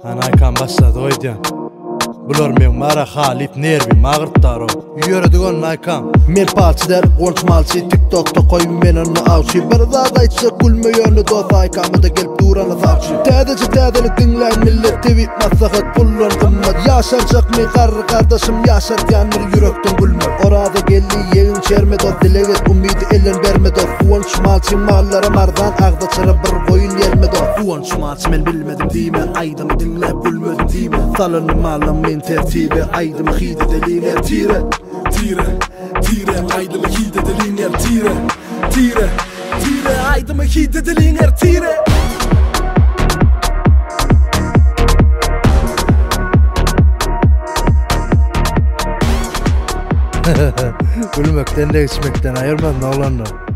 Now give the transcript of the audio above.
Anaykan başladı oydan. Bular men mara Halit nervi mağırtdaro. Yöredigon Naykan. Men palçılar konuşmalçı TikTok'ta koyun men onu avçı. Bir daha qaytsa gülmeyönü dost Aykan'da gelip duranı savçı. Täzelik dinleyin millet TV maslahat pullun kımmat. Yaşarcak mi karı kardeşim yaşar yanır yürekten gülme. Orada geldi yeğin çerme dost dileget umidi ellen verme dost. Konuşmalçı mallara mardan ağda çıra bir koyun yelme dost. Konuşmalçı men bilmedim diyme aydımı dinleyip gülmedim diyme. Salını malım men tertibe aydımı hide deliner tire. Tire aydımı hide deliner tire aydımı hide deliner tire. Gülmekten de içmekten ayırmaz ne olanlar.